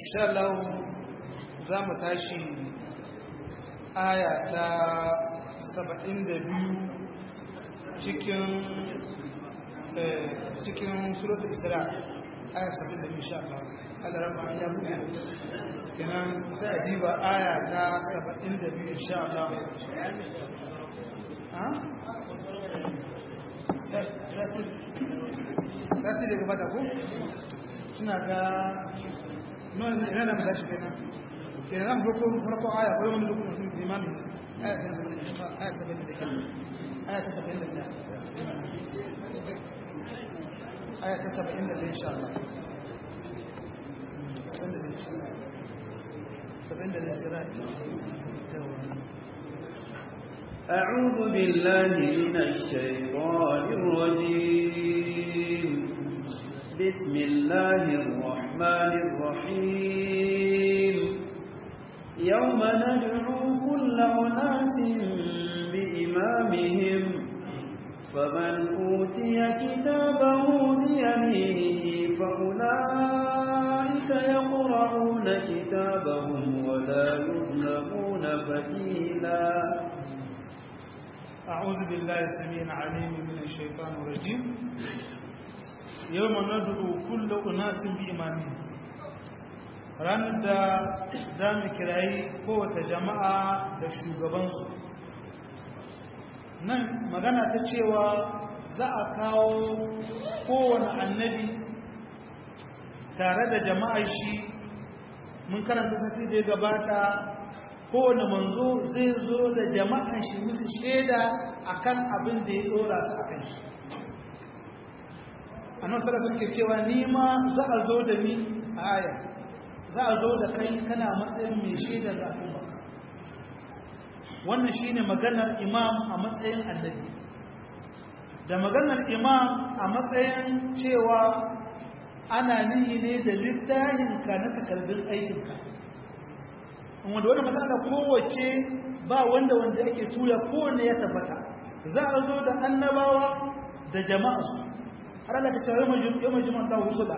insha Allah za mu tashi aya ta 72 cikin suratul Isra aya 72 insha Allah Allah rama ya buɗe kenan sai a jiba aya ta 72 insha Allah za su daga bata ko suna ga ina da matashi kenan kenan zan farko aya ko wani lokacin sun imani aya ta 70 aya ta 70 insha Allah 70 أعوذ بالله من الشيطان الرجيم بسم الله الرحمن الرحيم يوم ندعو كل أناس بإمامهم فمن أوتي كتابه بيمينه فأولئك يقرؤون كتابهم ولا يظلمون فتيلا أعوذ بالله السميع العليم من الشيطان الرجيم يوم ندعو كل أناس بإمامهم ranar da za mu kirayi kowace jama'a da shugabansu nan magana ta cewa za a kawo kowane annabi tare da jama'ar shi mun karanta sati da ya gabata kowane manzo zai zo da jama'an shi musu shaida akan abin da ya dora su akan shi annabi sallallahu alaihi wasallam ke cewa ni ma za a zo da ni a aya za a zo da kai kana matsayin mai shaida ga al'umma wannan shine maganar imam a matsayin annabi da maganar imam a matsayin cewa ana nihi ne da littafin ka na takardun aikinka wanda wani matsala kowace ba wanda yake tuya kowane ya tabbata za a zo da annabawa da jama'arsu har Allah ta ce yau mai jima'a da rusula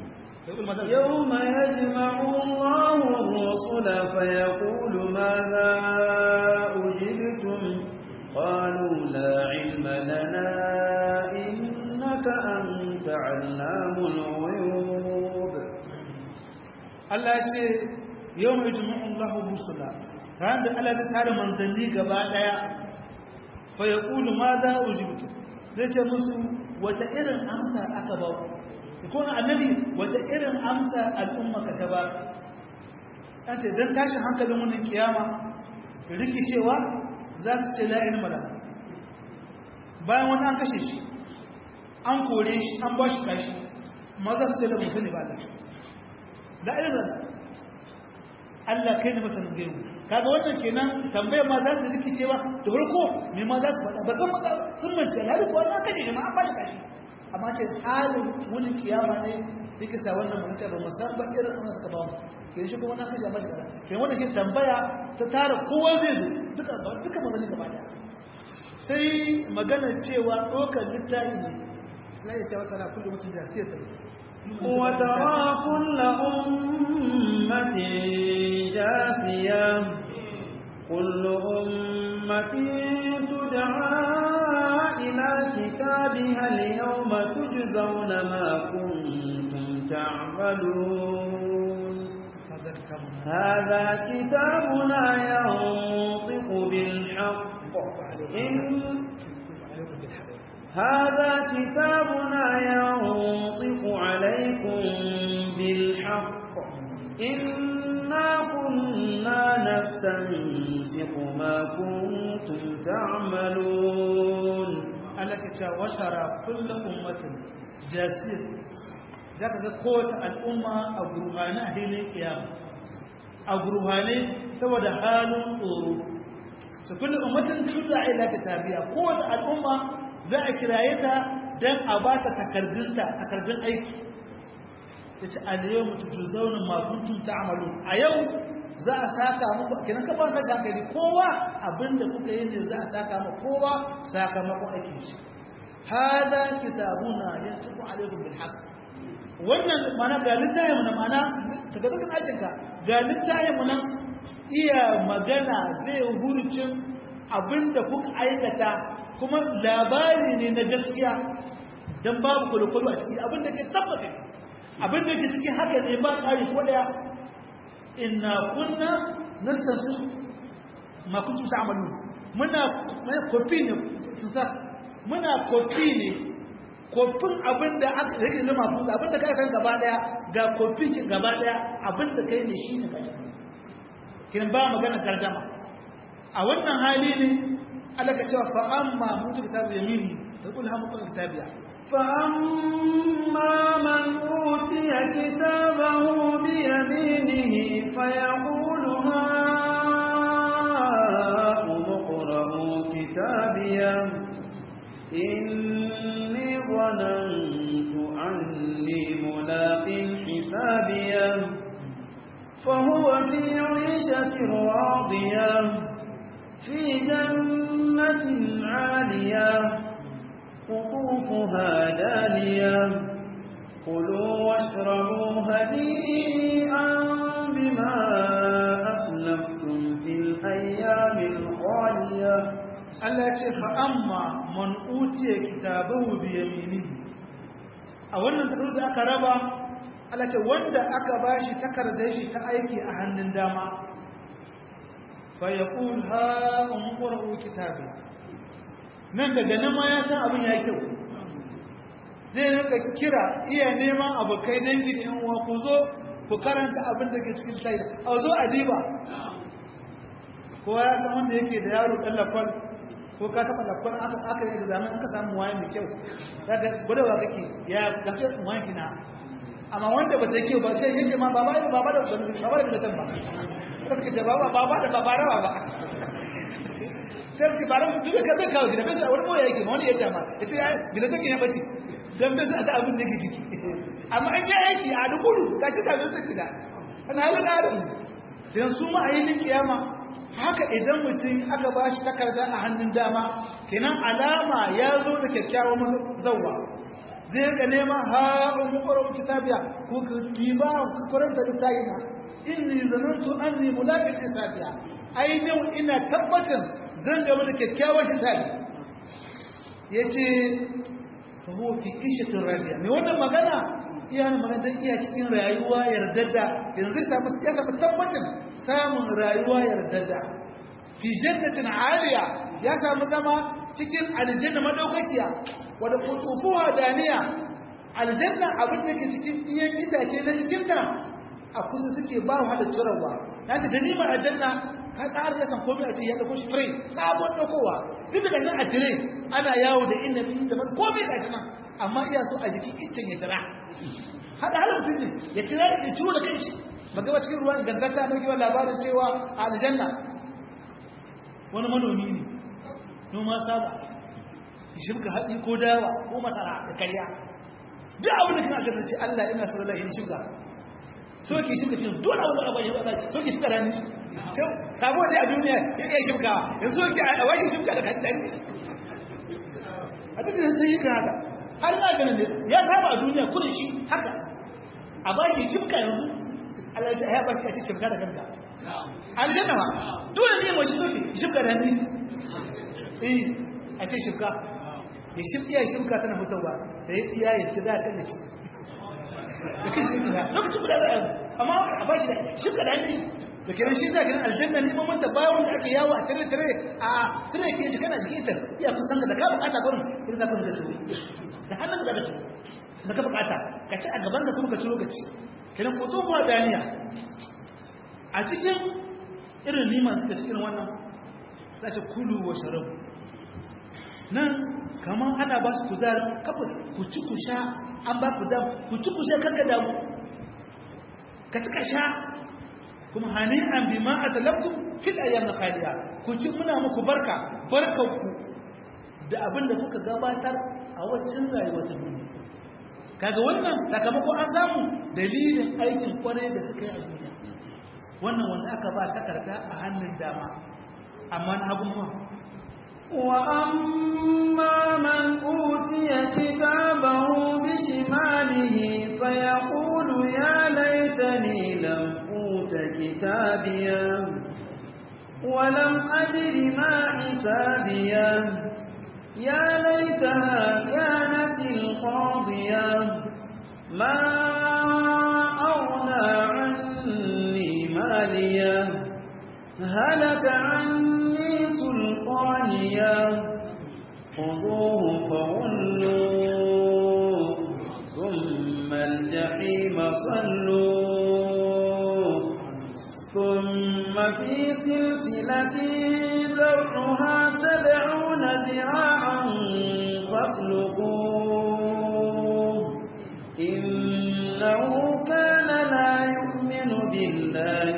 يوم يجمع الله الرسل فيقول ماذا أجبتم قالوا لا علم لنا إنك أنت علام الغيوب Allah ya ce yau mai jima'un lahu rusula ranar da Allah zai tare manzanni gaba daya fa ya ƙulu ma za a ujibtu zai ce musu wata irin amsa aka ba ku ko annabi wata irin amsa al'umma ka ta ba an ce don tashin hankalin wannan kiyama rikicewa za su ce la'in mala bayan wani an kashe shi an kore shi an ba shi kashi ma za su ce da musulmi ba la'in mala Allah kai ne masanin gaibu kaga wannan kenan tambayar ma za su rikice ba da farko me ma za su faɗa ba zan maka sun mance hali ko an kaje ne ma an bashi kashi amma ce halin wani kiyama ne yake sa wannan magana ba musamman irin an suka ba mu ke shi kuma na kaje amma shi ke wannan shi tambaya ta tara kowa zai zo duka magana gaba daya sai magana cewa dokar littafi ne sai ya ce wata na kullu mutum da sai ta وترى كل أمة جاثية كل أمة تدعى إلى كتابها اليوم تجزون ما كنتم تعملون هذا كتابنا ينطق بالحق هذا كتابنا ينطق عليكم بالحق إنا كنا نستنسق ما كنتم تعملون ألك وشرى كل أمة جاسية ذاك قوة الأمة أبروهانا هنا القيامة أبروهانا سوى حال صورو فكل أمة تدعى إلى كتابها قوة الأمة za a kiraye ta don a ba ta takardun aiki ta ce aliyu mutu juzaunin makuntun ta amalu a yau za a saka muku a kinan kafa ta hankali kowa abinda kuka yi ne za a saka ma kowa sakamakon aikin shi hada kitabuna yantiqu alaykum bil haqq wannan mana ga littafin mu mana ta ga dukkan ajinka ga littafin mu nan iya magana zai hurcin abinda kuka aikata kuma labari ne na gaskiya dan babu kulkulu a ciki abinda ke tabbata abinda ke cikin haka ne ba kare ko daya inna kunna nastansikh ma kuntum ta'malun muna kofi ne muna kofi ne kofin abinda aka rike lima fusa abinda kai kan gaba daya ga kofi ki gaba daya abinda kai ne shine kai kin ba magana tarjama a wannan hali ne Allah ka cewa fa amma mutu kitabu yamini taqul ha mutu kitabiya fa amma man utiya kitabahu bi yaminihi fa yaqulu ha umqra'u kitabiya inni dhanantu anni mulaqin hisabiya فهو في عيشة راضية في جنة عالية قطوفها دانية كلوا واشربوا هنيئا بما أسلفتم في الأيام الخالية التي فأما من أوتي كتابه بيمينه أولا تقول ذاك ربا التي وند أكباش تكردش تأيكي أهن داما فيقول ها أمقرأوا كتابي nan daga nan ma ya san abin ya yi kyau zai rinka kira iya neman abokai dangin yan uwa ku zo ku karanta abin da ke cikin tayi a zo a diba kowa ya san wanda yake da yaro dan lafal ko ka taba lafal aka yi examen aka samu waye mai kyau daga gudawa kake ya kafe waye kina amma wanda ba ta kyau ba sai yake ma baba da baba da tan ba kace ce baba da baba rawa ba sai ki baran ku duka kabe kawo gida bai wani boye yake wani yadda ma yace ya gida take ya bace dan bai sa abin da yake ciki amma an yi aiki a dukuru kace ka zai gida ana halin adam dan su ma ayin kiyama haka idan mutum aka bashi takarda a hannun dama kenan alama ya zo da kyakkyawan zawwa zai ga nema ha umqra kitabiya ko kiba ku karanta littafina inni zanantu anni mulaqin hisabiya ainihin ina tabbatin zan gaba da kyakkyawan hisabi yace fa huwa fi qishatin radiya me wannan magana iya magana iya cikin rayuwa yardadda yanzu ta ya ga tabbacin samun rayuwa yardadda fi jannatin aliya ya samu zama cikin aljanna madaukakiya wanda kutufuwa daniya aljanna abin da ke cikin iyan itace na cikin ta a kusa suke ba wa da turawa nace da ni ma aljanna ka ƙara ya san komai a ce ya ɗauko shi fure sabon ɗaukowa duk da gashin a dire ana yawo da inda fi da komai a jina amma iya so a jikin iccen ya tira haɗa halin mutum ne ya tira ya ciro da kanshi magaba cikin ruwan gangata na kiwon labarin cewa a aljanna wani manomi ne noma saba shibka hatsi ko dawa ko masara da karya duk abin da kan aljanna ce Allah ina so Allah yin shibka so ke shibka shi dole wani abu ya ba so ke shibka ranar shi sabo da a duniya ya iya shimka yanzu yake a washe shimka da kaɗan a tattalin sai yi ka haka har na ganin da ya saba a duniya kudin shi haka a ba shi shimka yanzu alaji a ya ba shi a ce shimka da kanka aljanna ma dole ne mai shi soke shimka da hannun shi a ce shimka ya iya shimka tana mutuwa da ya iya ya ci za a kan da shi lokacin guda za a amma a ba shi da shimka da hannun shi da kiran shi za kiran aljanna ne mamanta bayan da ake yawo a tare a tare ke shi kana jikin ita iya kusan da ka bukata gurin in za ka ga ciwo da hannun da ka ciwo da ka bukata ka ci a gaban ka kuma ka ciwo ka ci kiran ko to daniya a cikin irin liman suka cikin wannan za ta kulu wa sharabu nan kaman ana ba su kuzari kafa ku ci ku sha an ba ku dam ku ci ku sha kanka damu ka ci ka sha kuma hani'an bima atalabtum fil ayyam khaliya ku ci muna muku barkanku da abin da kuka gabatar a waccan rayuwar ta duniya kaga wannan sakamako an samu dalilin aikin kware da suka yi a duniya wannan wanda aka ba takarda a hannun dama amma na hagu ma wa amma man utiya kitabahu bi shimalihi فيقول يا ليتني لم أوت كتابيا ولم أدر ما حسابيا يا ليتها كانت القاضية ما أغنى عني ماليا هلك عني سلطانيا خذوه فغلوه ثم الجحيم صلوه ثم في سلسلة ذرعها 70 ذراعا فاسلكوه إنه كان لا يؤمن بالله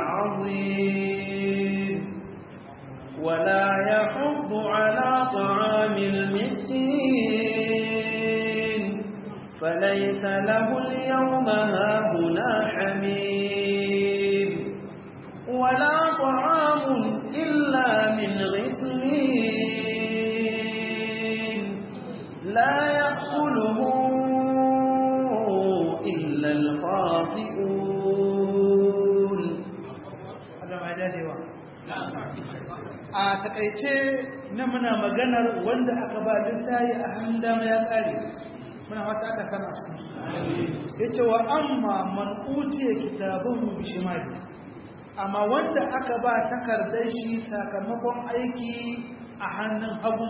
العظيم ولا يحض على طعام المسكين فليس له اليوم هاهنا حميم ولا طعام إلا من غسلين لا يأكله إلا الخاطئون. a takaice na muna maganar wanda aka ba littafi a hannun dama ya tsare muna wata aka sama a cikin ya ce wa amma man utiya kitabahu bi shimali amma wanda aka ba takardar shi sakamakon aiki a hannun hagu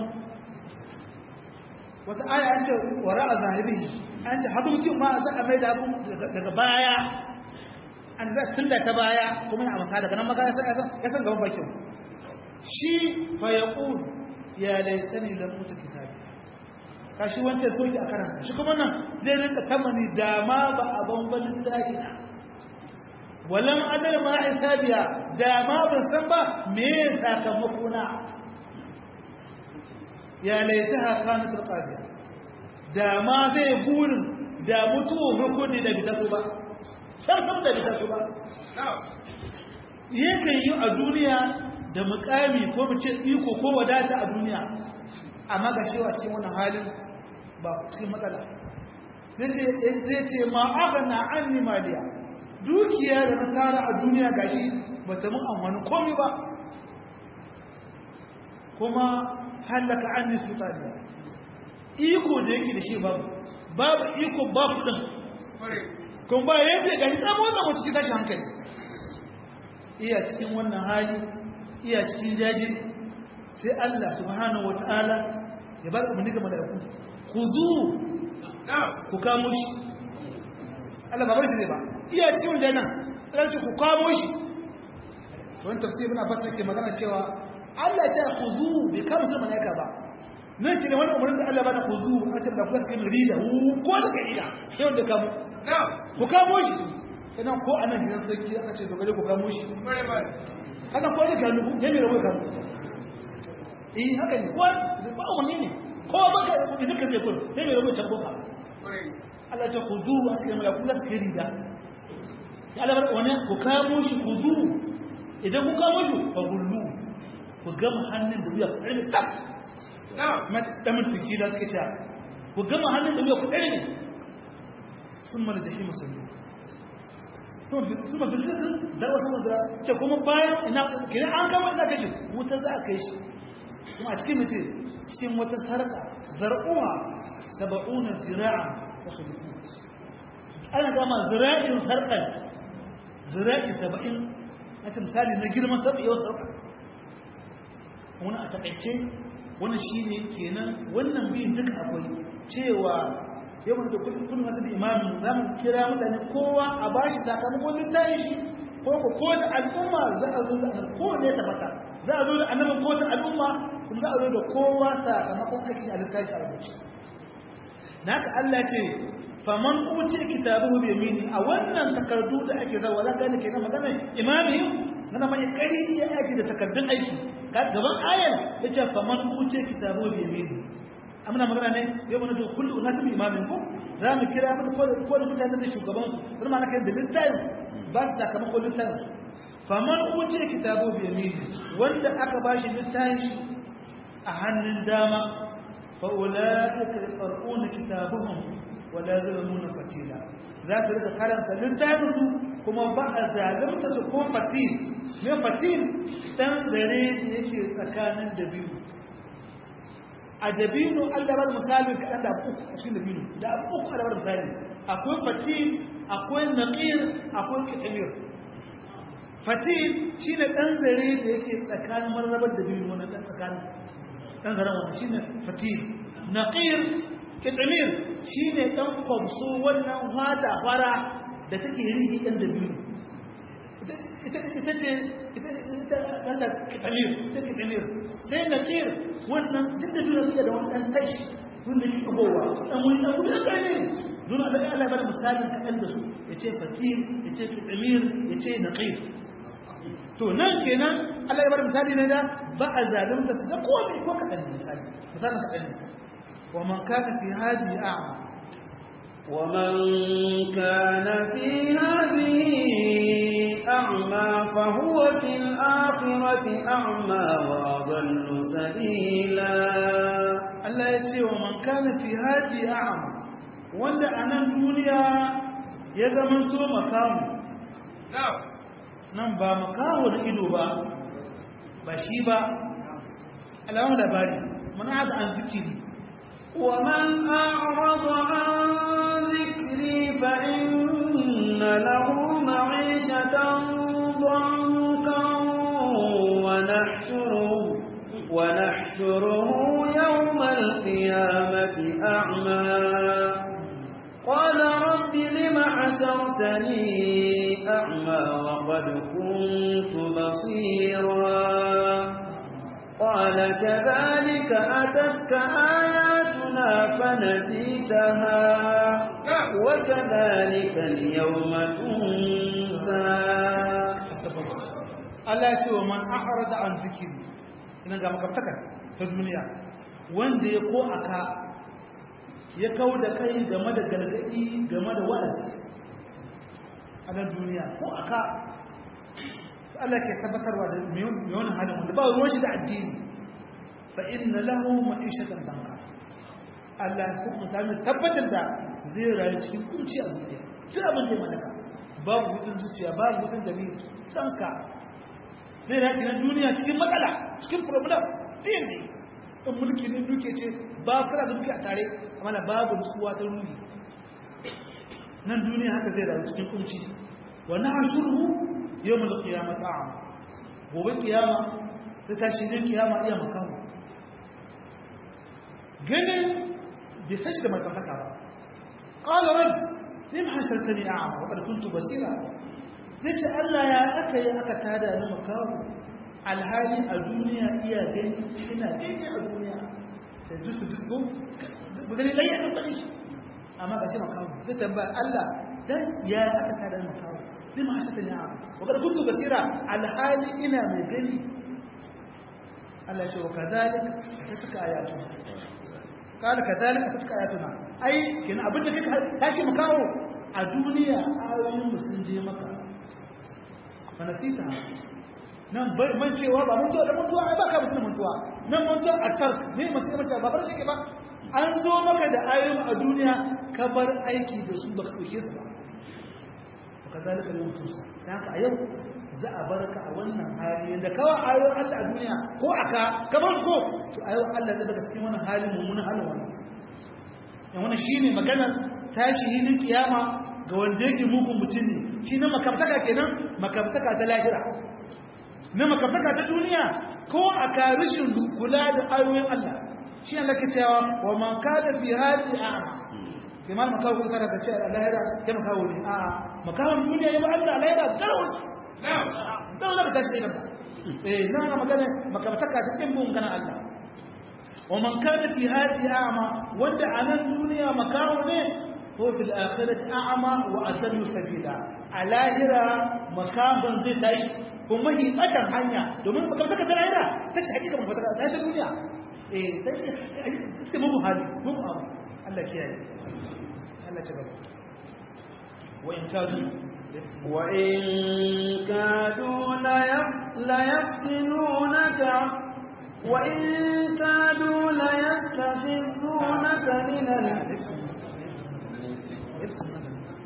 wata aya an ce wara a zahiri an ce hagu mutum ma za a mai da hagu daga baya an za tunda ta baya kuma a masa daga nan magana ya san gaban bakin shi fa yaqul ya laitani lam uta kitabi kashi wancan soki a karanta shi kuma nan zai rinka tamani dama ba a bambalin zahira walam adar ma hisabiya dama ban san ba me sakamako na ya laitaha kanat alqadiya dama zai burin da mutuwa hukuni da bitasu ba san da bitasu ba yakan yi a duniya da mukami ko mu ce iko ko wadata a duniya amma ga shewa cikin wannan halin ba cikin matsala zai ce ma aghna anni maliya dukiya da na tara a duniya gashi ba ta mun amfani komai ba kuma halaka anni sultaniya iko da yake da shi babu iko ba kudin kuma ba yadda gashi tsamo da mutu cikin tashin hankali iya cikin wannan hali iya cikin jaji sai Allah subhanahu wataala ya bar abin daga malaiku khuzu ku kamo shi Allah ba bar shi ba iya cikin jannan Allah ce ku kamo shi wannan tafsir ibn Abbas yake magana cewa Allah ya ce khuzu bi kamo shi malaika ba nan ce wannan umarnin da Allah ba da khuzu a ce da ku kai rida ko da kai ida sai wanda kamo ku kamo shi idan ko anan gidan sarki aka ce dogare ku kamo shi haka ko da kanu ne ne rawo kamo haka ne ko ba wani ne ko ba ka idan ka je kun ne ne rawo can boka Allah ya khuzu a cikin malaku da suke rida ya Allah bar wani ku kamo shi khuzu idan ku kamo shi fa gullu ku gama hannun da wuya ku rike tab madamin tiki da suke cewa ku gama hannun da wuya ku rike sun mana jahim musulmi kuma bizikin da wasu mazara ce kuma bayan ina kira an kama ina kashi wuta za a kai shi kuma a cikin mace cikin wata sarƙa zar'uwa 70 zira'a ta khalifu ana gama zira'in sarƙar zira'i 70 na ce misali na girman sarƙa yau sarƙa wani a taƙaice wani shi ne kenan wannan biyun duka akwai cewa yau da kullum wasu da imamin za mu kira mutane kowa a ba shi sakamakon littafin shi ko da al'umma za a zo da ko ne ta fata za a zo da annabin ko ta al'umma kuma za a zo da kowa sakamakon aiki a littafi a rubuce na ka Allah ce faman uti kitabuhu bi yamini a wannan takardu da ake zawa za ka ne kenan magana imami nana mai kari ya aiki da takardun aiki gaban ayar yace faman uti kitabuhu bi yamini amina magana ne yau mana to kullu nasu imamin ku za mu kira mu ko da mutanen da shugaban su kuma ma'ana kai da littafin ba su sakamakon littafin faman uti kitabu bi yamini wanda aka bashi littafin shi a hannun dama fa ulaika yaqra'una kitabuhum wala zulmuna fatila za ta rika karanta littafin su kuma ba a zalunta su ko fatil ne fatil dan zare yake tsakanin dabino a dabino Allah bar misalin kadan da uku a cikin dabino da uku Allah bar misali akwai fatil akwai naqir akwai kitamir fatil shine dan zare da yake tsakanin marrabar dabino wannan dan tsakanin dan zaren wannan shine fatil naqir kitamir shine dan kwamso wannan hada fara da take rigi dan dabino ita ce wanda kitamir sai naqir wannan duk dabino suke da wannan tashi wanda ke gowa dan wani dan gudu da ne don Allah ya bada misalin kadan da su yace fatil yace kitamir yace naqir to nan kenan Allah ya bada misali ne da ba a zalunta su da komai ko kadan misali misalin kadan wa man kana fi hadi a'ma ومن كان في هذه أعمى فهو في الآخرة أعمى وأضل سبيلا الله يتي ومن كان في هذه أعمى wanda a nan duniya ya zamanto makamu nan ba makaho da ido ba shi ba alamun labari mana haka an zikiri ومن أعرض عن ذكري فإن له معيشة ضنكا ونحشره يوم القيامة أعمى قال رب لم حشرتني أعمى وقد كنت بصيرا قال كذلك أتتك آياتنا فنسيتها وكذلك اليوم تنسى Allah ya ce wa man a'rada an zikiri ina ga makartakar ta duniya wanda ya ko aka ya kawo da kai game da gargadi game da wa'azi a nan duniya ko aka Allah ke tabbatarwa da mai wannan halin wanda ba ruwan shi da addini fa inna lahu ma'ishatan danka Allah ya hukunta mai tabbatar da zai rayu cikin kunci a duniya duk abin da ya mallaka babu hutun zuciya babu hutun jami'i danka zai rayu na duniya cikin matsala cikin problem din ne in mulki ne duke ce ba kana da duke a tare amma babu nutsuwa ta ruhi nan duniya haka zai rayu cikin kunci wa nahshuruhu yawmal qiyamati a'ma gobe kiyama sai tashi din kiyama iya makamu ganin bai sashi da matsaka ba qala rabb lim hashartani a'ma wa qad kuntu basira zai ce Allah ya aka yi aka tada ni makamu alhali a duniya iya gani ina gani a duniya sai dusu dusu ba gani lai aka bari amma ga shi makamu zai tambaya Allah dan ya aka tada ni makamu لما عشت النعم وقد كنت بصيرا على حالي إنا من قلي الله يقول وكذلك أتتك آياتنا قال كذلك أتتك آياتنا أي كنا أبدا كيف تاشي مكاو الدنيا آيون مسنجي مكا فنسيتها nan ban cewa ba mutuwa da mutuwa ai baka mutuna mutuwa nan mutuwa a tark ne mutum mace ba bar shi ke ba an zo maka da ayoyin a duniya ka bar aiki da su baka dauke su ba kazalika yau tusa dan haka a yau za a barka a wannan hali da kawai ayoyin Allah a duniya ko aka kaman ko to ayoyin Allah zai daga cikin wannan hali mummunan halin wannan yan wannan shine maganar tashi hilin kiyama ga wanda yake mugun mutum ne shi na makabtaka kenan makabtaka ta lahira na makabtaka ta duniya ko aka rishin kula da ayoyin Allah shi Allah ke cewa wa man kada fi hadi a'ma kamar makawo ko tara da ce a lahira ya makawo ne a makawon duniya ya ba Allah lahira garwaci garwaci ta ce gaba na magana makabtaka ta ɗin mun gana Allah wa man kana fi hadi a'ma wanda a nan duniya makawo ne ko fil akhirati a'ma wa adallu sabila a lahira makawon zai tashi ko mahi tsakan hanya domin makabtaka ta lahira ta ce hakika makabtaka ta duniya ta ce mu hali mu abu Allah kiyaye وإن كادوا ليفتنونك وإن كادوا ليستفزونك من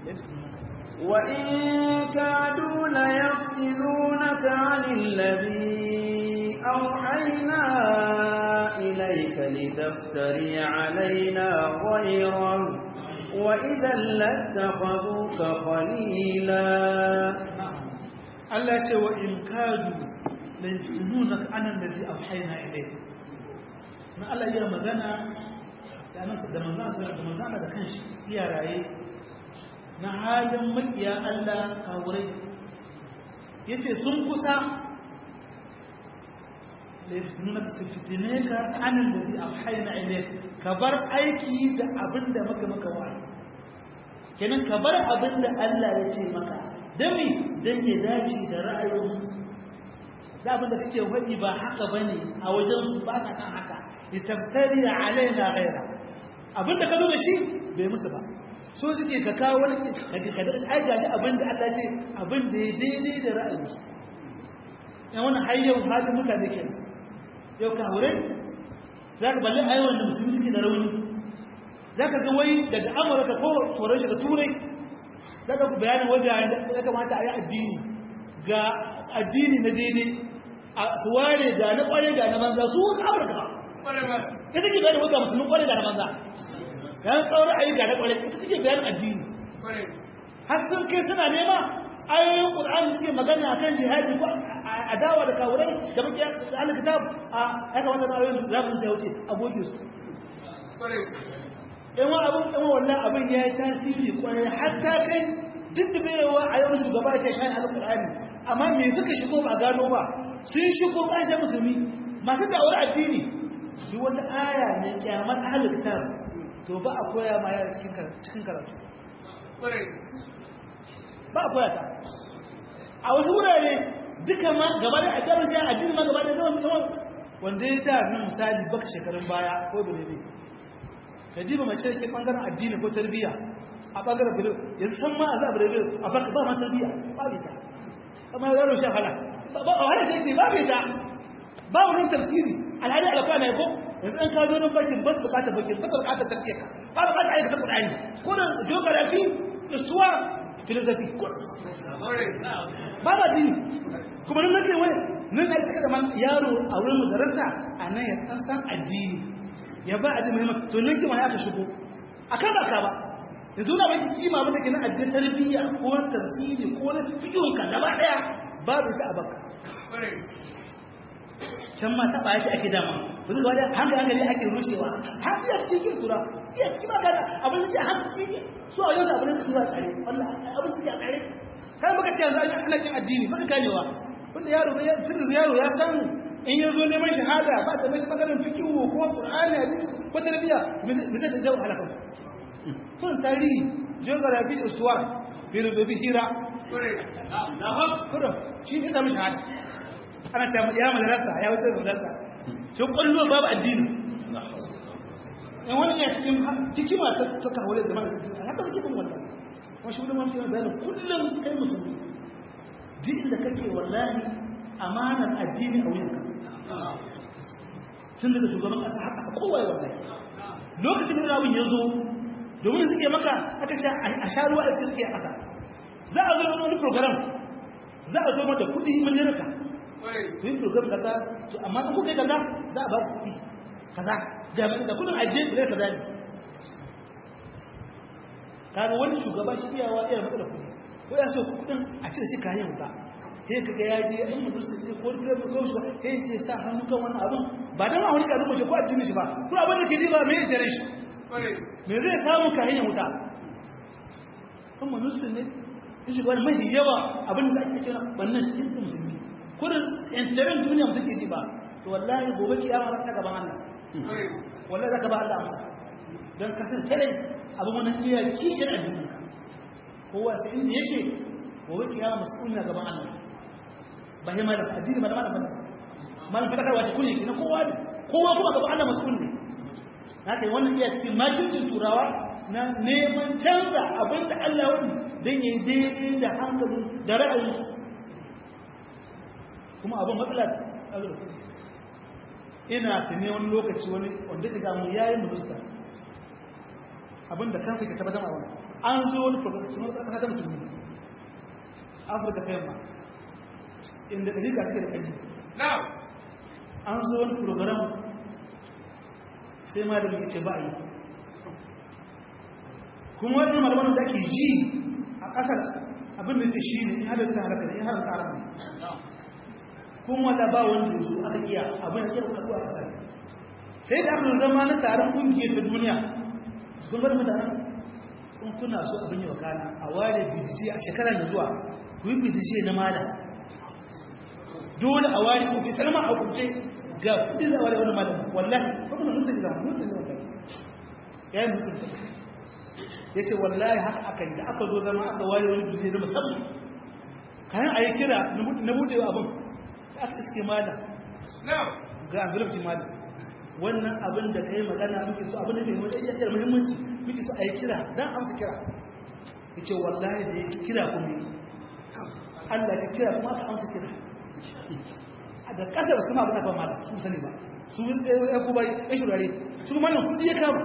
وإن كادوا ليفتنونك عن الذي أوحينا إليك لتفتري علينا غيره وإذا لاتخذوك خليلا. Allah ce wa in kadu la yaftununaka an alladhi awhayna ilayk. Na Allah ya magana da manzon da kanshi iya raye na halin makiya Allah kawurai yace sun kusa la yaftununaka sifitinaka an alladhi awhayna ilayk, ka bar aiki da abinda maka wa'ayi. Kenan ka bar abinda Allah ya ce maka dami dan ya dace da ra'ayinsu. da abin da kake faɗi ba haka bane a wajen su ba ka san haka litaftari alaina ghaira, abinda ka zo da shi bai musu ba, so suke ka kawo wani ka da ai gashi abinda Allah ce abinda ya daidai da ra'ayinsu. yan wannan hayyau halin mutane ke yau ka hure zaka balle ayyukan da musulmi suke da rauni, zaka ga wai daga Amurka ko tsoron shi ga Turai zaka ku bayanin wanda ya kamata a yi addini ga addini na daidai a suware da na kware da na banza su Amurka ita take bayanin wanda musulmin kware da na banza kan tsaurin ayyuka na kware ita take bayanin addini har sun kai suna nema ayoyin Qur'ani suke magana akan jihadi ko adawa da kawurai da bakiya da alkitab a ya kamata na ayoyin zafin sai wuce abokin su ɗan wannan abin ya yi tasiri kwarai hatta kai duk da bayawa a yau shugaba ya shayin alƙur'ani, amma me suka shigo ba gano ba sun shigo ƙarshen musulmi masu da'awar addini. Duk wata aya ne kyamar ahalin kitab to ba a koya ma yara cikin karatu, ba a koya ta a wasu wurare duka ma gaba da addinin shi addini ma gaba da zama wanda ya da nan misali baka shekarun baya ko bane ka ji ba mace ke bangaren addini ko tarbiyya a bangaren bilo yanzu san ma a zaɓa da bilo a baka ba ma tarbiyya ba bai ta amma yaro sha fala ba a wani sai ce ba bai ta ba wani tafsiri alhali alƙwa na ko yanzu an kazo nan bakin ba su bukatar bakin ba su bukatar tafiyar ba su bukatar aikata ƙur'ani ko da geography histoire philosophy ba ba dini kuma nan nake wani nan na ita da man yaro a wurin madarasa a nan ya san addini ya ba a dimai maka to nan kima ya ka shigo a kan ba ka ba yanzu na bai kima ba da ke na addinin tarbiyya ko tafsiri ko na fikihun ka gaba daya babu ta a baka can ma taɓa ya ce ake dama ba zuwa da hankali ake rushewa har iya cikin tura iya cikin magana abin da ke har cikin su a yau da abin da su ba tsare wallah abin da ke a tsare kan baka ce yanzu ana kin addini baka ganewa wanda yaro ya san in ya zo neman shahada ba ta mai maganin fikihu ko qur'ani hadisi ko tarbiyya me zai jawo halaka kun tarihi geography histoire philosophy hira kudu shi ne samun shahada ana ta ya madrasa ya wuce madrasa shi kullu babu addini in wani ya cikin hikima ta kawale da mana haka suke bin wannan kuma shi ulama shi bayanin kullum kai musulmi duk da kake wallahi amanar addini a wuyanka tun daga shugaban ƙasa haka a kowaye wallahi lokacin da abin ya zo domin suke maka aka ce a sha ruwa a suke a ƙasa za a zo wani program za a zo mata kuɗi miliyarka yin program kaza to amma in kuka yi kaza za a ba ku kuɗi kaza da kudin ajiye da kaza ne kaga wani shugaba shi iyawa iya matsala kuɗi ko ya so kuɗin a cire shi kayan wuta sai kaga ya je in mutum sai ko da ko shi sai ya sa hannu kan wannan abin ba dan a wani ka rubuce ko addini shi ba ko abin da ke diba me ya tare shi me zai samu kayan wuta kuma musulmi ne in shi wani mai yawa abin da ake cewa wannan cikin musulmi kurin intanet duniya mutum ke diba to wallahi gobe kiyama za ta gaban Allah wallahi za ka ba Allah amsa dan kasan sai abin wannan iya kishir addini kowa sai inda yake gobe kiyama mas'ul na gaban Allah ba sai malam addini ba da malam fadakarwa ce kullum kina kowa kuma gaban Allah mas'ul ne haka wannan iya cikin makincin turawa na neman canza abinda Allah wani dan yayi daidai da hankalin da ra'ayin kuma abin matsala ina tune wani lokaci wani wanda ta gamu yayin mudusta abinda kansa ke tabbatar a wani an zo wani program sun ƙasa ta musulmi afirka ta yamma inda ɗariƙa suke da ƙarfi an zo wani program sai malamin ya ce ba a yi kuma wani malaman da ake ji a ƙasar abin da ce shi ne in halatta halaka ne in haramta haram ne kuma da ba wanda ya zo aka iya abin da ke kaɗuwa a ƙasar sai da aka zama na taron ƙungiyar ta duniya su kun bada mutanen in kuna so abin yi wakana a ware bidije a shekarar da zuwa ku yi bidije na mala dole a ware kuke salma a kuce ga kudi da ware wani malam wallahi kuma musulmi da musulmi da ya yi musulmi ya ce wallahi haka aka yi da aka zo zama aka ware wani bidije na musamman kayan a yi kira na buɗewa abin sai aka iske malam ga angulabci malam wannan abin da ka yi magana muke so abin da ke da muhimmanci muke so a yi kira don amsa kira ya ce wallahi da ya kira kuma Allah ya kira kuma aka amsa kira da kasar su ma ba ta ba mala su sani ba su ya kuma ya shurare su kuma nan kudi ya kama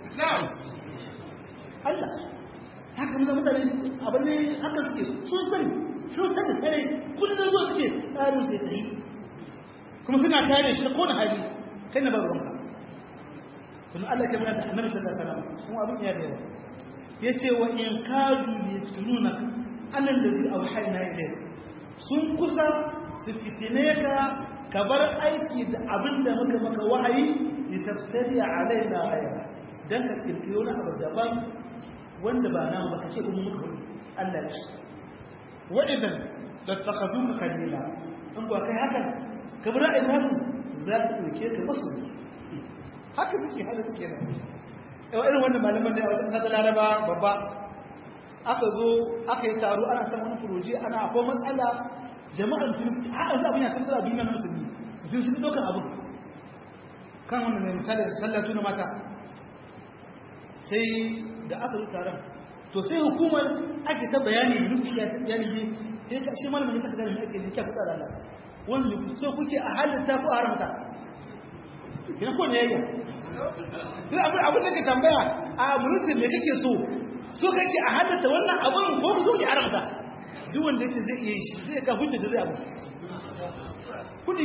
Allah haka mun mutane abin ne haka suke sun sani sai kullum zuwa suke tsarin sai ta yi kuma suna kare shi da kowane hali kai na babu sun Allah ke mana da annabi sallallahu alaihi wasallam kuma abin ya da yawa yace wa in kadu yaftununa anan ladhi awhayna ilayk sun kusa su fitine ka bar aiki da abin da muka maka wahayi li tafsiri alaina ghayra dan ka kirkiyo na abu daban wanda ba namu baka ce kuma muka Allah ya ce wa idan lattakhaduka khalila an ba kai hakan ka bar aiki nasu za ka ɗauke ka masu haka suke hada suke nan yau irin wannan malaman da a wata laraba babba aka zo aka yi taro ana san wani furoji ana akwai matsala jama'ar musulmi a yanzu abin ya san tsara duniya na musulmi musulmi sun ɗaukar abin kan wannan mai misali da sallatu na mata sai da aka zo taron to sai hukumar ake ta bayani da nufi ya ne sai ka shi malamin ya kasa gani mai ake ne kya kuɗa da Allah wanda so kuke a halitta ko haramta ina ko ne yayya duk abin da ke tambaya a musulmi me kake so kake a halitta wannan abin ko ku so ki haramta duk wanda yake zai iya shi zai ka hujja da zai abu kudi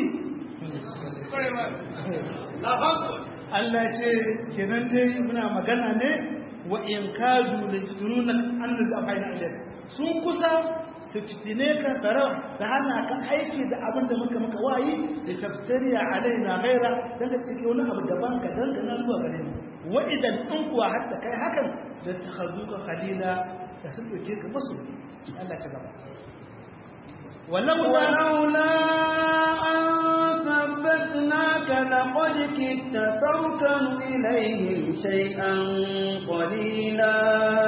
Allah ce kenan dai muna magana ne wa in kadu la yununa annal afaina ilayk sun kusa su fitine ka tsara su hana ka aiki da abin da muka wayi da taftariya alaina ghaira dan ka cike wani abu daban ka dangana zuwa gare mu wa idan an kuwa hatta kai hakan da takhazuka khalila da sun doke ka masu Allah ta gaba ولولا أن ثبتناك لقد كدت تركن إليهم شيئا قليلا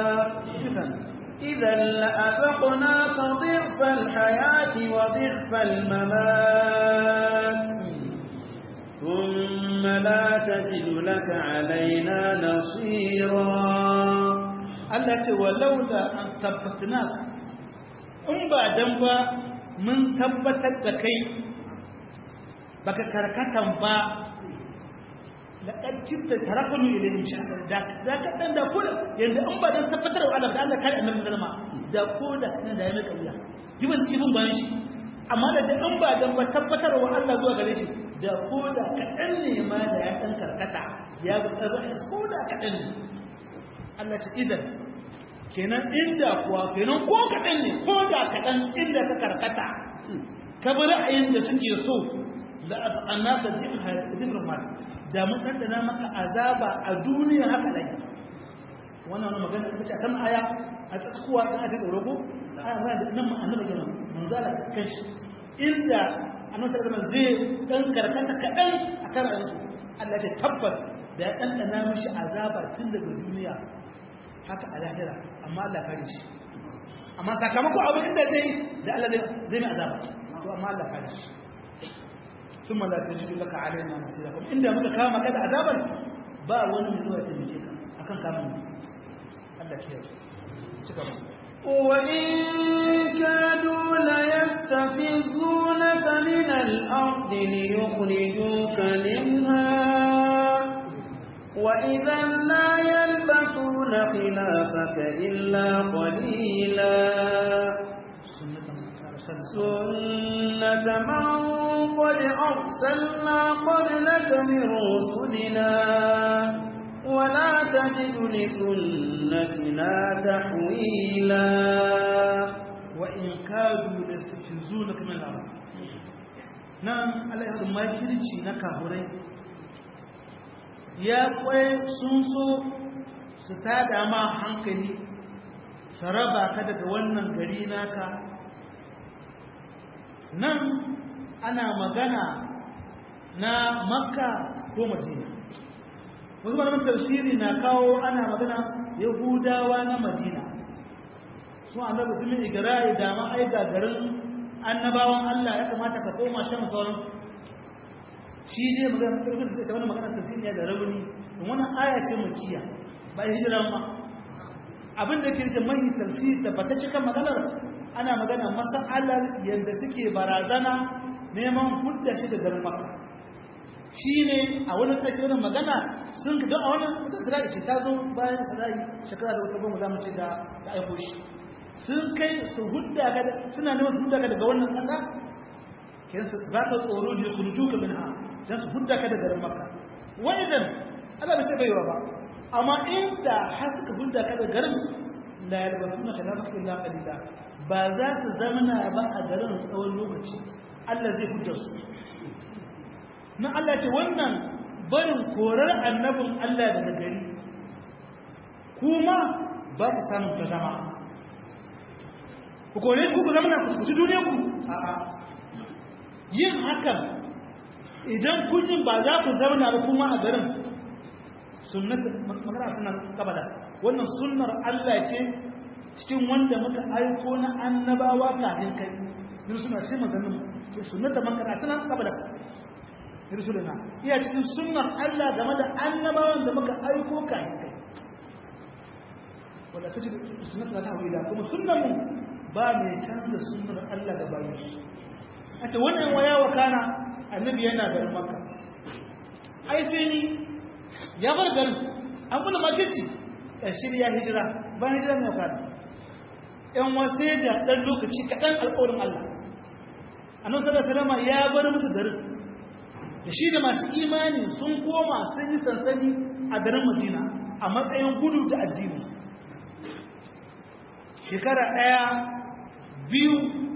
إذا لأذقناك ضعف الحياة وضعف الممات ثم لا تجد لك علينا نصيرا التي ولولا أن ثبتناك إن بعدين من ثبتت كي بك كركتا با لقد كنت تركن إليهم شيئا ذاك da kula yanzu an ba dan tabbatar wa Allah da Allah kare annabi sallama da koda kana da yana kariya jiban cikin bayan shi amma da an ba dan ba tabbatar wa Allah zuwa gare shi da koda kadan ne ma da ya dan karkata ya bi tsara koda kadan ne Allah ta idan kenan inda kuwa kenan ko kadan ne koda kadan inda ka karkata ka bi ra'ayin da suke so la annaka dhibr mal da mun dandana maka azaba a duniya haka dai wannan magana ita ce akan aya a tsakuwa da aka tsoro ko aya ma da nan annabi kenan manzala kanshi inda annabi sallallahu alaihi zai dan karkata kadan akan rayuwarsu Allah ya tabbas da ya dandana mishi azaba tun daga duniya haka a lahira amma Allah kare shi amma sakamakon abin inda zai da Allah zai mai azaba to amma Allah kare shi ثم لا تجد لك علينا نصيرا inda muka kama kada azabar ba wani mai zuwa taimake ka akan kama mu Allah ke cika ba وإن كادوا ليستفزونك من الأرض ليخرجوك منها وإذا لا يلبثون خلافك إلا قليلا سنة من قد أرسلنا قبلك من رسلنا ولا تجد لسنتنا تحويلا وإن كادوا ليستفزونك من الأرض نعم الله يهدم ما يكيرتي نكاهوري يا قوي سنسو ستادع ما حنكني سربا كدك ونن غريناك nan ana magana na makka ko madina wasu malaman tafsiri na kawo ana magana yahudawa na madina su annabi sun yi igirayi da ma ai garin annabawan Allah ya kamata ka koma shan sauran shi ne magana ta wani magana tafsiri ya da rauni wannan aya ce makiya ba hijira ma abin da ke da mai tafsiri tabbatacce kan maganar ana magana mas'alar yadda suke barazana neman hudda shi da garin Makka shine a wani tsakiyar magana sun ga a wannan Isra'i ce ta zo bayan Isra'i shekara da wata goma zamu ce da aiko shi sun kai su hudda ga suna neman su hudda daga wannan kasa kin su ba ta tsoro da su rujuka minha dan su hudda ka daga garin Makka waidan Allah bai ce baiwa ba amma inda har suka hudda ka daga garin la yalbatuna khilafaka illa qalila ba za su zamana ba a garin tsawon lokaci Allah zai hujja su na Allah ce wannan barin korar annabin Allah daga gari kuma ba ku samun ta zama ku kore ku zamana ku ci duniya ku a'a yin hakan idan kun ba za ku zamana ba kuma a garin sunnatu magana sunan kabala wannan sunnar Allah ce cikin wanda muka aiko na annabawa kafin kai yin suna ce maganin ce sunnata man kana tana kabala rusuluna iya cikin sunnar Allah game da annabawan da muka aiko kafin kai wala taji sunnata ta hawila kuma sunnar mu ba mai canza sunnar Allah da bayin shi a ce wannan waya wa kana annabi yana garin Makka ai sai ni ya bar garin an kula magici shirya hijira ba hijira mai kana ‘yan wasu da ɗan lokaci kaɗan alƙawarin Allah. Annan salama ya bar musu garin, da shi da masu imani sun koma sun yi sansani a garin Madina a matsayin gudu da addini. Shekara ɗaya, biyu,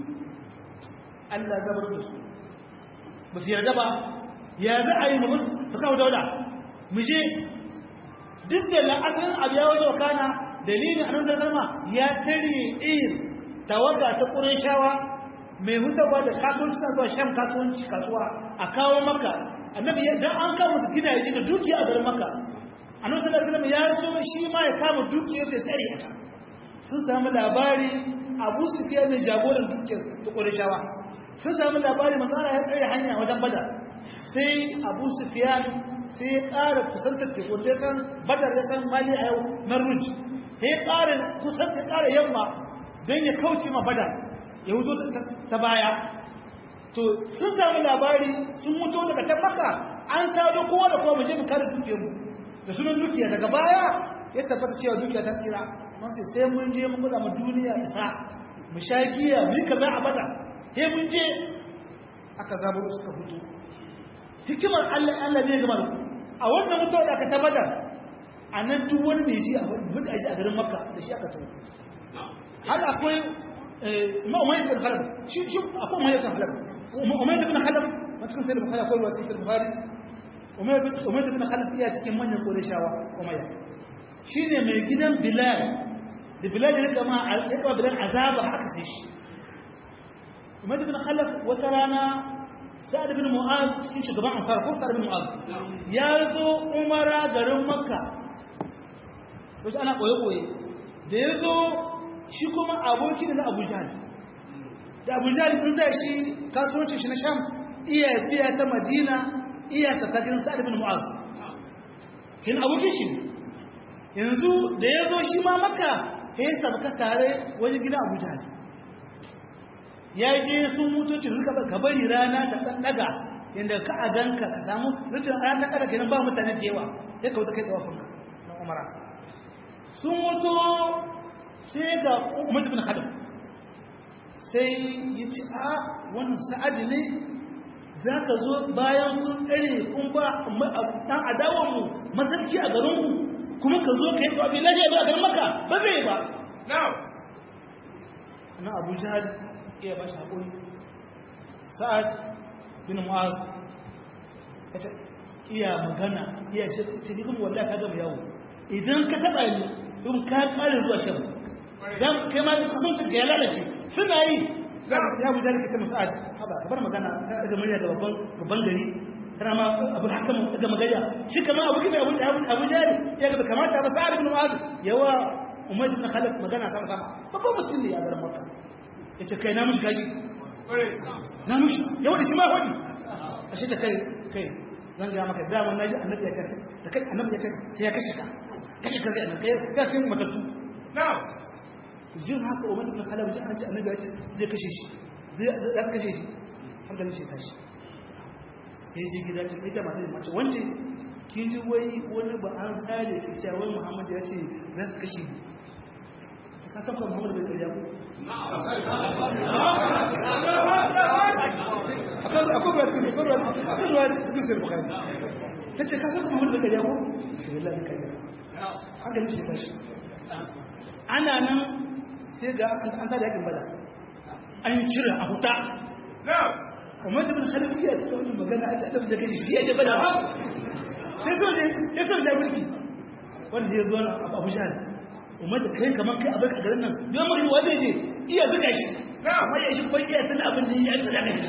Allah zabar da su. Ba su yarda ba, ya za a yi mu su kawo daula, mu je duk da la'asarin abu ya wajen kana dalilin annabi sallallahu ya tare tawaga ta Qurayshawa mai hutawa da kasuwanci zuwa Sham kasuwa a kawo Makka annabi dan an kawo su gidaje da dukiya a garin Makka annabi sallallahu ya so shi ma ya kama dukiyar sai tare ta sun samu labari Abu Sufyan ne jagoran dukiyar ta Qurayshawa sun samu labari manzara ya tsare hanya wajen Badar sai Abu Sufyan sai ya ƙara kusantar teku da san Badar ya san Mali a yau Marruj sai ƙarin kusan ta ƙara yamma don ya kauce ma Badar ya wuzo ta baya to sun samu labari sun mutu daga can Makka an tado kowa da kowa mu je mu kare dukiyar mu da sunan dukiya daga baya ya tabbata cewa dukiya ta tsira mun sai mun je mun kula mu duniya isa mu sha giya mu kaza a Badar sai mun je aka zabo suka fito hikimar Allah ne gaba da ku a wannan mutuwa da aka ta Badar a nan duk wani mai ji a garin Makka da shi aka tawo har akwai Umayyad bin Khalaf shi akwai Umayyad bin Khalaf Umayyad bin Khalaf cikin sai Bukhari akwai ruwaya cikin Bukhari Umayyad bin Khalaf iya cikin manyan Qurayshawa Umayyad shine mai gidan Bilal da Bilal ya kama Bilal azaba haka sai shi Umayyad bin Khalaf wata rana Sa'ad bin Mu'adh cikin shugaban Ansar ko Sa'ad bin Mu'adh ya zo Umara garin Makka wasu ana koye-koye da ya zo shi kuma aboki da na Abu Jahl da Abu Jahl din zai shi kasuwancin shi na Sham iya biya ta Madina iya ta tagin Sa'ad bin Mu'adh kin abokin shi yanzu da ya zo shi ma Makka sai ya sabka tare wajen gidan Abu Jahl ya je sun mutu ci ka bari rana ta daga yanda ka a ganka ka samu rutun ran ta kada kenan ba mutane da yawa sai ka wuta kai tsawafin ka na umara sun mutu sai ga Umar ibn Khalid sai ya ce a wannan sa'ad ne zaka zo bayan kun tsare kun ba dan adawan mu masarki a garin mu kuma ka zo kai ba bilaje ba garin Makka ba bai ba na'am ana Abu Jahl ya ba shi hakuri Sa'ad bin Mu'az kace iya magana iya shi ce ni kuma wallahi ka gama yawo idan ka taba ni in ka kare zuwa shan dan kai ma kusanci ga lalace suna yi ya Abu Jahl kace Sa'ad haba ka bar magana ka daga murya ga babban gari kana ma Abu Hakam daga magana shi kamar Abu Kida Abu Jahl ya ga kamata ba Sa'ad bin Mu'az yawa Umar ibn Khalid magana sama babban mutum ne a garin Makka yace kai na mushi kaji na mushi yau da shi ma wani a shi ta kai zan ga maka damar naji annabi ya kace da kai annabi ya kace sai ya kashe ka zai annabi ka sai matattu na'am jin haka Umar ibn Khalid ji an ce annabi ya ce zai kashe shi zai kashe shi hankalin shi tashi sai ji gida ta ita mace wance kin ji wani ba an tsare ki cewa wai Muhammad ya ce za su kashe ni ka san ko Muhammad bai kariya ko akwai ba cikin Bukhari tace ka san ko Muhammad bai kariya ko to wallahi bai kariya haka ne shi tashi ana nan sai ga an tada yakin bada an cire a huta Umar ibn Khalid ya ce wannan magana a da zai kashi shi ya bada sai so da mulki wanda ya zo na Abu Jahl Umar da kai kamar kai abin a garin nan yau maka wa zai je iya zuga shi amma ya shi kwan iya tana abin da ya tsada ne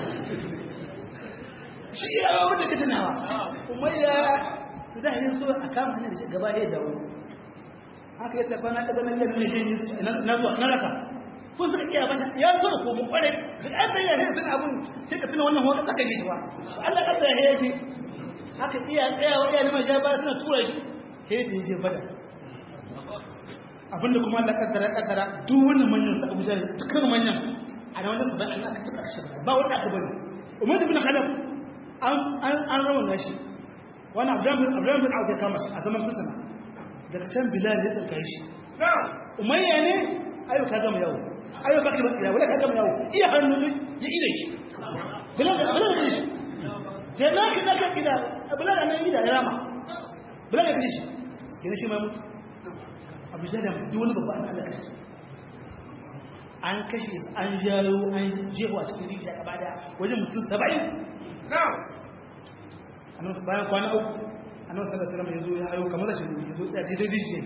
shi ya ba wanda ka tunawa Umar ya da yin so a kama hanyar da shi gaba ya dawo haka ya tafi na daga nan yadda ne shi na zuwa na raka ko suka iya ba ya so ko mun kware da an da ya sai abin sai ka tuna wannan hoka saka shi ba Allah ka tsaya yake haka iya tsayawa iya neman jaba suna tura shi sai da yaje bada abinda kuma Allah kaddara duk wannan manyan da Abu Jahl dukkan manyan a wannan da Allah ka tuka shi ba wanda aka bari Umar ibn Khalid an rawana shi wannan Abdullah bin Auf ya kama shi a zaman fusana daga can Bilal ya tsaka shi Umayya ne ayo ka gama yawo ayo baki ba wala ka gama yawo iya hannu ya ida shi Bilal ne shi kenan kida kida Bilal ne ida rama Bilal ya kishi kenan shi mai mutu Abu Jahl dole babba an Allah kashi an kashe an jayo an jewa cikin rijiya gaba daya wajen mutum 70 na'am annabi bayan kwana uku annabi sallallahu alaihi wasallam yazo ya hayo kamar da shi yazo tsaya daidai rijiya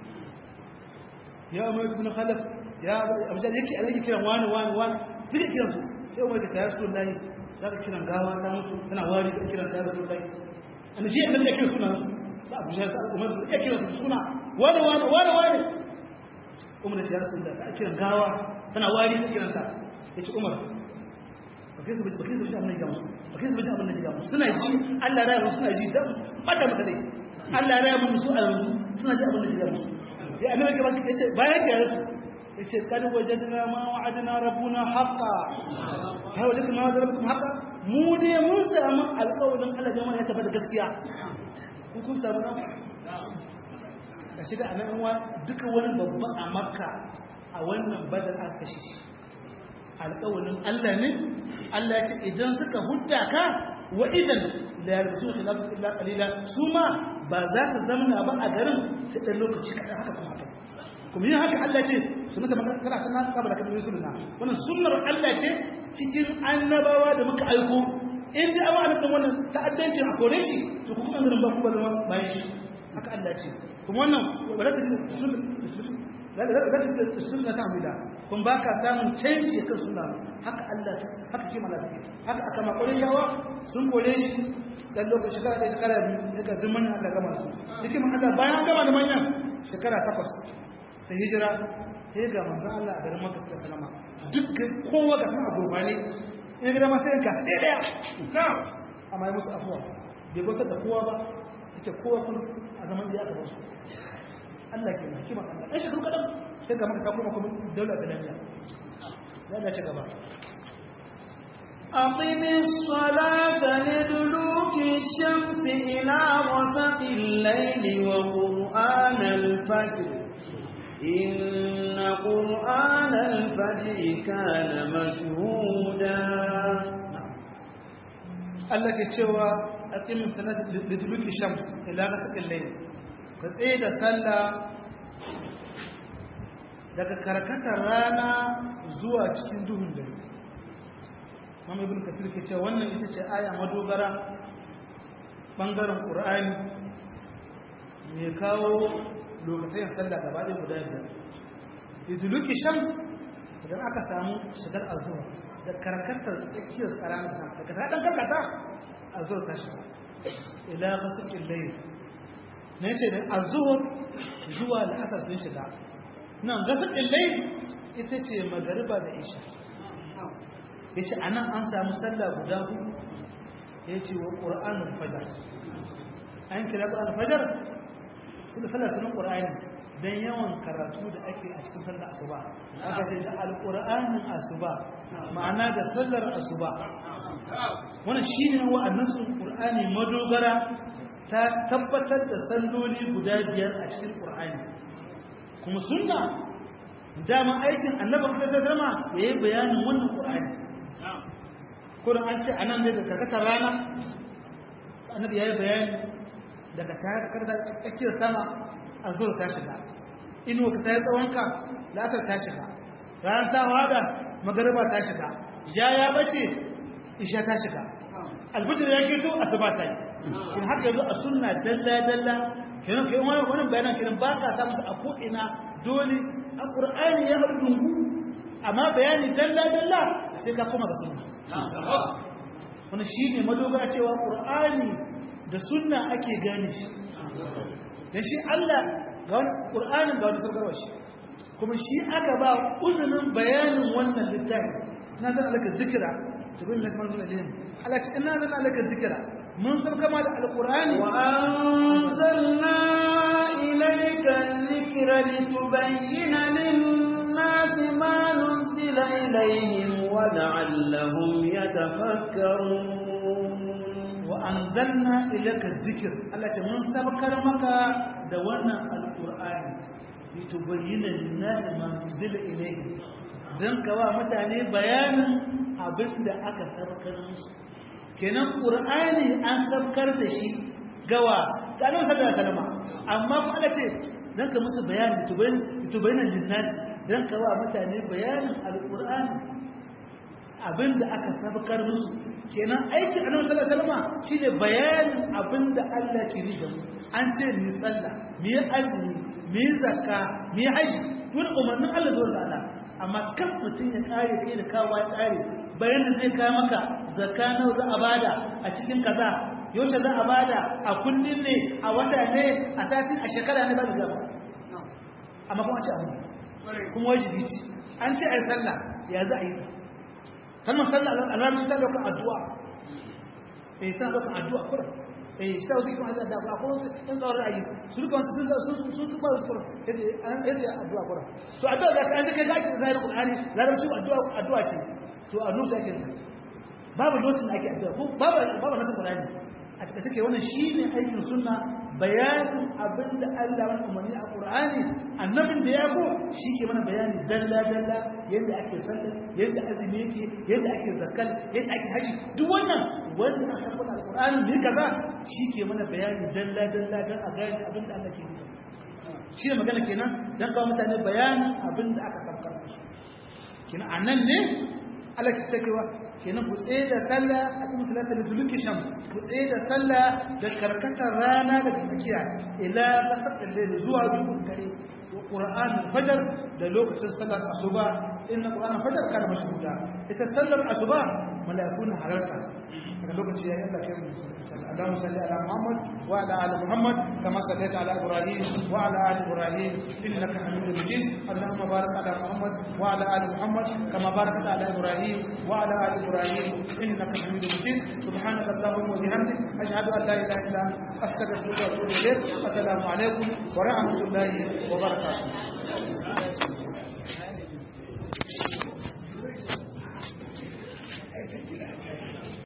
ya Umar ibn Khalid ya Abu Jahl yake alaki kiran wani duka kiran su sai Umar ya ce Rasulullahi zaka kiran gawa ta mutu kana wari ka kiran da Rasulullahi annabi ya kira sunan su Abu Jahl Umar ya kira suna wani Umar ya rasu da ka kiran gawa tana wari ka kiran ta yace Umar ba kai su bace abin da ga musu suna ji Allah ya rayu suna ji dan bada maka dai Allah ya rayu musu a yanzu suna ji abin da ga musu ya annabi ke baki yace bayan ya rasu yace kad wajadna ma wa'adna rabbuna haqqan ha wajadna ma wa'adna rabbukum haqqan mu dai mun samu alƙawarin Allah da ya tabbata gaskiya kun samu nan ka shiga a nan duka wani babba a Makka a wannan badar aka kashe shi alƙawarin Allah ne Allah ya ce idan suka hudda ka wa idan la yarzu khilafu illa qalila su ma ba za su zamana ba a garin sai dan lokaci kadan haka kuma haka kuma yin haka Allah ce sunnata maka kana sunna ka bada kabin sunna wannan sunnar Allah ce cikin annabawa da muka aiko in ji amma annabi wannan ta'addancin a kore shi to kuma an ba ku ba zama bayan shi haka Allah ce kuma wannan wadda ta sunna ta amida kun ba ka samun canji kan sunna haka Allah haka ke mana haka aka makore yawa sun kore shi dan lokaci shekara da shekara daga zaman Allah gama su dake mun Allah bayan gama da manyan shekara 8 ta hijira sai ga manzon Allah a garin Makka sallallahu alaihi wasallam dukkan kowa ga kan aburbane in ga ma sai ka sai daya na'am amma ya musu afuwa bai bautar da kowa ba ita kowa kun a zaman da ya aka basu Allah ke hikima Allah ai shekaru kadan sai ga maka kuma daular islamiyya ya da ci gaba أقم الصلاة لدلوك الشمس إلى غسق الليل وقرآن الفجر إن قرآن الفجر كان مشهودا. قال لك cewa أقم الصلاة لدلوك الشمس إلى غسق الليل كتسيد صلى daga karkatar rana zuwa cikin duhun dare. Mama ibn Kasir ke cewa wannan ita ce aya madogara bangaren Qur'ani mai kawo lokacin sallah gaba ɗaya guda biyar. Iduluki shams idan aka samu shigar azhar da karkatar tsakiyar ranar ta daga ta dan karkata azhar ta shiga ila ghasqil layl ne ce da azhar zuwa al'asar sun shiga nan ghasqil layl ita ce magariba da isha. Yace anan an samu sallah guda hudu yace wa qur'anul fajr an kira qur'anul fajr sun sallah sunan qur'ani dan yawan karatu da ake a cikin sallar asuba aka ce da alqur'anin asuba ma'ana da sallar asuba wannan shine wa'annan sun qur'ani madogara ta tabbatar da salloli guda biyar a cikin qur'ani kuma sunna dama aikin annabi sallallahu alaihi wasallam yayi bayanin wannan qur'ani kurin an ce anan ne da karkatar rana annabi yayi bayani daga karkatar tsakiyar sama azhar ta shiga inuwa ta yi tsawonka latar ta shiga ran ta wada magariba ta shiga ja ya bace isha ta shiga alfajir ya keto asuba ta yi in haka yazo a sunna dalla dalla kenan kai wannan bayanan kenan ba ka samu a ko ina dole a qur'ani ya haɗu amma bayani dalla dalla sai ka koma ga sunna wannan shine madogara cewa qur'ani da sunna ake gane shi dan shi Allah ga qur'anin ga wani sarkarwa shi kuma shi aka ba uzunin bayanin wannan littafi ina zan alaka zikira tubin nasman zuwa Allah ce ina zan alaka zikira mun san kama da alqur'ani wa anzalna ilayka dhikra litubayyana lin-nasi ma nunzila ilayhim wa la'allahum yatafakkarun wa anzalna ilayka dhikr Allah ce mun sabkar maka da wannan alqur'ani litubayyana lin-nasi ma nunzila ilayhim dan kawa mutane bayanin abinda aka sabkar musu kenan qur'ani an sabkar da shi gawa ga Annabi sallallahu alaihi wasallam amma kuma Allah ce dan ka musu bayani litubayyana lin-nasi dan kawa mutane bayanin alqur'ani abinda aka sabkar musu kenan aikin Annabi sallallahu alaihi wasallam shine bayanin abinda Allah ke nufi an ce ni sallah mi azumi mi zakka mi haji duk umarnin Allah zuwa ga Allah amma kan mutun ya kare kai da kawo ya kare bayanin zai kai maka zakka nawa za a bada a cikin kaza yaushe za a bada a kullun ne a wata ne a sati a shekara ne ba da gaba amma kuma ce abu kuma wajibi ce an ce ai sallah ya za a yi kalmar sallah al'amari ta dauka addu'a ta dauka addu'a kuma sai wasu kuma da ba ko in tsawon ra'ayi su duka wasu sun ba su kuma yadda addu'a kuma to addu'a da an kai zaki zai da Qur'ani larabci addu'a ce to a nusa ake babu lokacin da ake addu'a ko babu nasin Qur'ani a take wannan shine aikin sunna bayanin abinda Allah ya umarni a Qur'ani annabin da ya go ke mana bayani dalla dalla yadda ake sallah yadda azumi yake yadda ake zakkal yadda ake haji duk wannan wanda aka faɗa a Qur'ani ne kaza ke mana bayani dalla dalla dan a gane abinda Allah ke nufi shi ne magana kenan dan kawo mutane bayanin abinda aka sabkar musu kenan anan ne Allah ke cewa kenan ku tsaye da sallah a cikin salata da duluki shams ku tsaye da sallah da karkatar rana da tsakiya ila qasaqil layl zuwa dukkan dare wa qur'an fajr da lokacin sallar asuba inna qur'an fajr kana mashhuda ita sallar asuba mala'ikun halarta daga lokaci yayin da kai Allahumma salli ala Muhammad wa ala ali Muhammad kama sallaita ala Ibrahim wa ala ali Ibrahim innaka Hamidum Majid Allahumma barik ala Muhammad wa ala ali Muhammad kama barakta ala Ibrahim wa ala ali Ibrahim innaka Hamidum Majid subhanaka Allahumma wa bihamdik ashhadu an la ilaha illa anta astaghfiruka wa atubu ilayk assalamu alaikum wa rahmatullahi wa barakatuh